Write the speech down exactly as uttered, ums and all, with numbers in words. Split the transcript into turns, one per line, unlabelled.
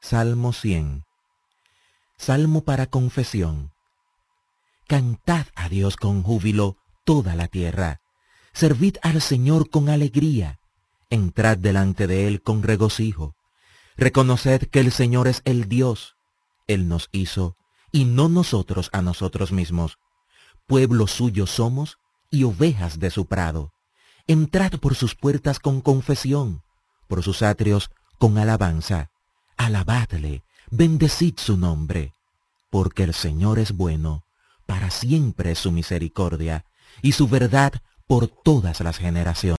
Salmo cien. Salmo para confesión. Cantad a Dios con júbilo toda la tierra. Servid al Señor con alegría. Entrad delante de Él con regocijo. Reconoced que el Señor es el Dios. Él nos hizo, y no nosotros a nosotros mismos. Pueblo suyo somos, y ovejas de su prado. Entrad por sus puertas con confesión, por sus atrios con alabanza. Alabadle, bendecid su nombre. Porque el Señor es bueno, para siempre es su misericordia, y su verdad por todas las generaciones.